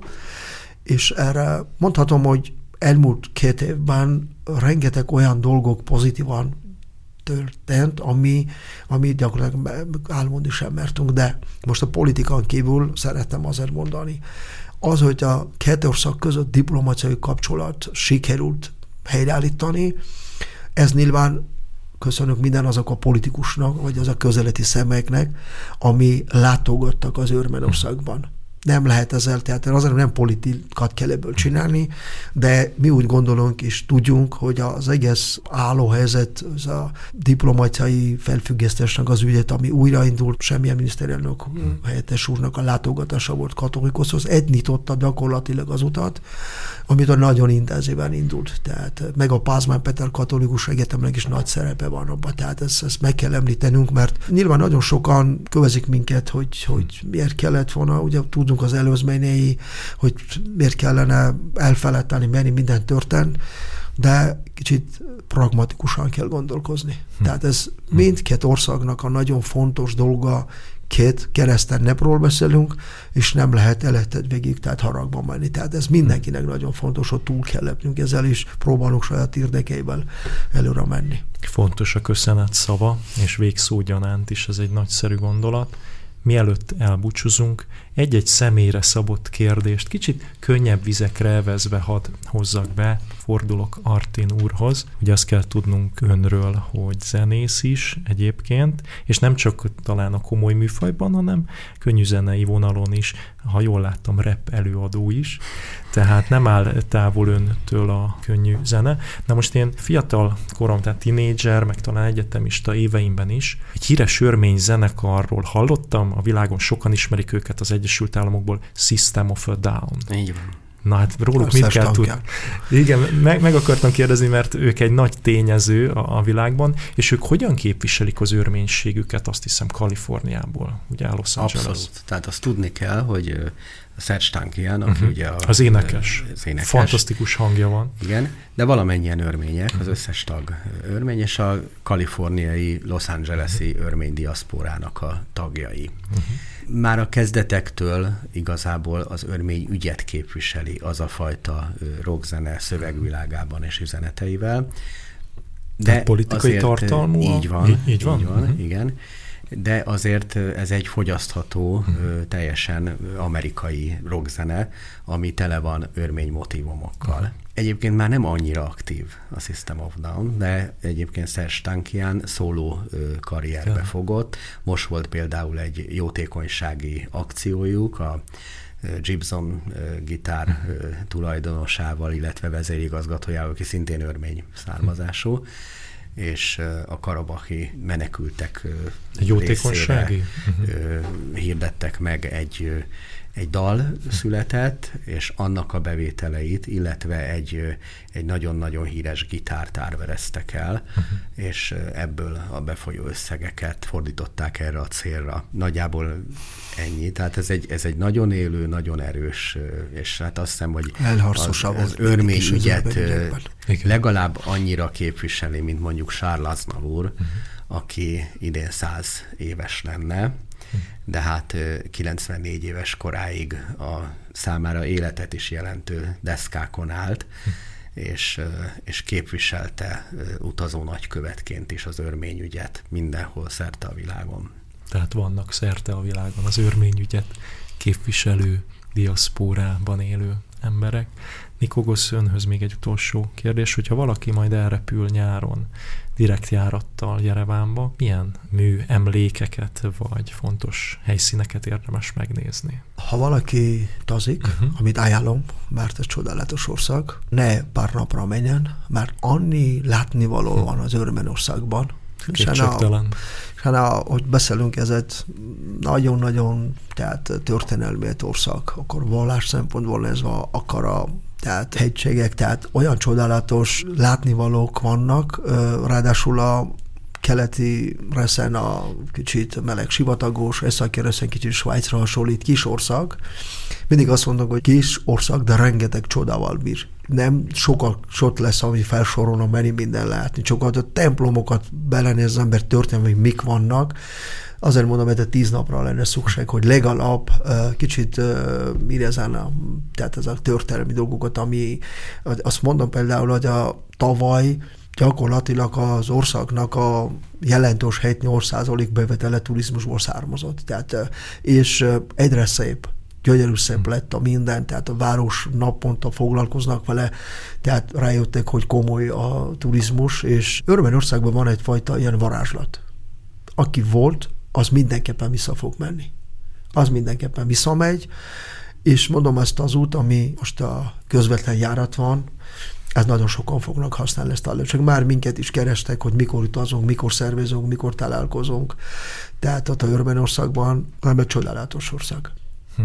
és erre mondhatom, hogy elmúlt két évben rengeteg olyan dolgok pozitívan történt, ami, ami gyakorlatilag álmodni sem mertünk, de most a politikán kívül szeretném azért mondani, az, hogy a két ország között diplomáciai kapcsolat sikerült helyreállítani, ez nyilván köszönök minden azok a politikusnak, vagy az a közeleti személyeknek, ami látogattak az Örményországban. Nem lehet ezzel, tehát azért nem politikát kell ebből csinálni, de mi úgy gondolunk és tudjunk, hogy az egész állóhelyzet, az a diplomáciai felfüggesztésnek az ügyet, ami újraindult, semmilyen miniszterelnök hmm. helyettes úrnak a látogatása volt katolikushoz, egy nyitotta gyakorlatilag az utat, amit nagyon intenzíven indult. Tehát meg a Pázmány Péter Katolikus Egyetemnek is nagy szerepe van abban, tehát ezt, ezt meg kell említenünk, mert nyilván nagyon sokan kövezik minket, hogy, hogy miért kellett volna, ugye tudunk az előzményei, hogy miért kellene elfelejteni, mennyi minden történt, de kicsit pragmatikusan kell gondolkozni. Hm. Tehát ez mindkét országnak a nagyon fontos dolga, két kereszten nepról beszélünk, és nem lehet eletted végig, tehát haragban menni. Tehát ez mindenkinek nagyon fontos, hogy túl kell lépnünk ezzel, és próbálunk saját érdekeivel előre menni. Fontos a köszönet szava, és végszó gyanánt is, ez egy nagyszerű gondolat. Mielőtt elbúcsúzunk, egy-egy személyre szabott kérdést, kicsit könnyebb vizekre elvezve hadd hozzak be, fordulok Artin úrhoz. Ugye azt kell tudnunk önről, hogy zenész is egyébként, és nem csak talán a komoly műfajban, hanem könnyű zenei vonalon is, ha jól láttam, rap előadó is, tehát nem áll távol öntől a könnyű zene. Na most én fiatal korom, tehát tinédzser, meg talán egyetemista éveimben is egy híres örmény zenekarról hallottam, a világon sokan ismerik őket az Egyesült Államokból, System of a Down. Így van. Na hát róluk mit kell tudni? Igen, meg, meg akartam kérdezni, mert ők egy nagy tényező a, a világban, és ők hogyan képviselik az örménységüket, azt hiszem, Kaliforniából, ugye Los Angeles. Abszolút. Tehát azt tudni kell, hogy Serj Tankian, aki uh-huh. ugye a, az, énekes. az énekes. Fantasztikus hangja van. Igen, de valamennyien örmények, uh-huh. az összes tag örmény, és a kaliforniai, Los Angeles-i örmény diaszporának a tagjai. Uh-huh. Már a kezdetektől igazából az örmény ügyet képviseli az a fajta rockzene szövegvilágában és üzeneteivel. De politikai tartalmú? Így van, így, így van, így van uh-huh. igen. De azért ez egy fogyasztható, uh-huh. teljesen amerikai rockzene, ami tele van örmény motívumokkal. Uh-huh. Egyébként már nem annyira aktív a System of Down, de egyébként Serj Tankian szóló karrierbe ja. fogott. Most volt például egy jótékonysági akciójuk, a Gibson gitár uh-huh. tulajdonosával, illetve vezérigazgatójával, aki szintén örmény származású. és a karabahi menekültek jótékonysági részére hirdettek meg egy egy dal született, és annak a bevételeit, illetve egy, egy nagyon-nagyon híres gitárt árvereztek el, uh-huh. és ebből a befolyó összegeket fordították erre a célra. Nagyjából ennyi. Tehát ez egy, ez egy nagyon élő, nagyon erős, és hát azt hiszem, hogy az, az örmény ügyet legalább annyira képviseli, mint mondjuk Charles Aznavour, uh-huh. aki idén száz éves lenne, de hát kilencvennégy éves koráig a számára életet is jelentő deszkákon állt, és, és képviselte utazó nagykövetként is az örmény ügyet mindenhol szerte a világon. Tehát vannak szerte a világon az örmény ügyet képviselő, diaszpórában élő emberek. Nikogos, önhöz még egy utolsó kérdés, hogyha valaki majd elrepül nyáron direkt járattal Jerevánba, milyen mű emlékeket vagy fontos helyszíneket érdemes megnézni? Ha valaki utazik, uh-huh. amit ajánlom, mert ez csodálatos ország, ne pár napra menjen, mert annyi látnivaló uh-huh. van az Örményországban. Kétségtelen. És hogy beszélünk, ez egy nagyon-nagyon tehát történelmi ország, akkor vallás szempontból nézve, akar a tehát hegységek, tehát olyan csodálatos látnivalók vannak, ráadásul a keleti részen a kicsit meleg sivatagos, északi részen kicsit Svájcra hasonlít, kis ország. Mindig azt mondok, hogy kis ország, de rengeteg csodával bír. Nem sokat sot lesz, ami felsorolna, mennyi minden látni, csak a templomokat belenéz az ember történelmi, hogy mik vannak. Azért mondom, hogy tíz napra lenne szükség, hogy legalább uh, kicsit uh, igazán a, tehát ez a történelmi dolgokat, ami azt mondom például, hogy a tavaly gyakorlatilag az országnak a jelentős hét-nyolc százalék bevétele turizmusból származott. Tehát, és egyre szép, gyönyörű szép lett a minden, tehát a város naponta foglalkoznak vele, tehát rájöttek, hogy komoly a turizmus, és Örményországban van egyfajta ilyen varázslat. Aki volt, az mindenképpen vissza fog menni. Az mindenképpen visszamegy, és mondom, ezt az út, ami most a közvetlen járat van, ez nagyon sokan fognak használni ezt a csak már minket is kerestek, hogy mikor utazunk, mikor szervezünk, mikor találkozunk. Tehát ott a Örményországban nem egy csodálatos ország. Hm.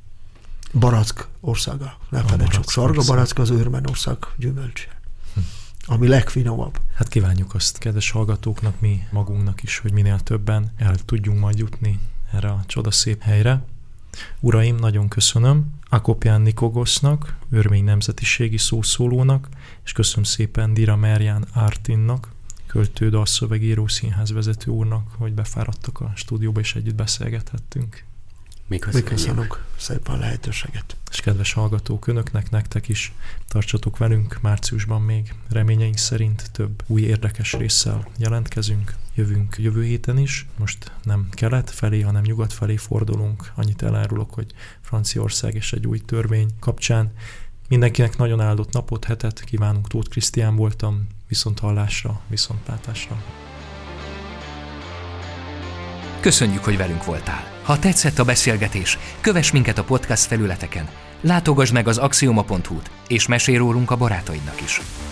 Barack országa, nem felejtsük. Sarga barack az Örményország gyümölcse. Hm. Ami legfinomabb. Hát kívánjuk azt, kedves hallgatóknak, mi magunknak is, hogy minél többen el tudjunk majd jutni erre a csodaszép helyre. Uraim, nagyon köszönöm Akopján Nikogosnak, örmény nemzetiségi szószólónak, és köszönöm szépen Dira Merján Artinnak, költő, dalszövegíró, színházvezető úrnak, hogy befáradtak a stúdióba, és együtt beszélgethettünk. Mi köszönjük. Mi köszönjük szépen a lehetőséget. És kedves hallgatók, önöknek, nektek is tartsatok velünk, márciusban még reményeink szerint több új érdekes résszel jelentkezünk. Jövünk jövő héten is, most nem kelet felé, hanem nyugat felé fordulunk. Annyit elárulok, hogy Franciaország és egy új törvény kapcsán. Mindenkinek nagyon áldott napot, hetet kívánunk. Tóth Krisztián voltam, viszont hallásra, viszontlátásra. Köszönjük, hogy velünk voltál. Ha tetszett a beszélgetés, kövess minket a podcast felületeken, látogass meg az axioma pont hu-t, és mesélj rólunk a barátaidnak is.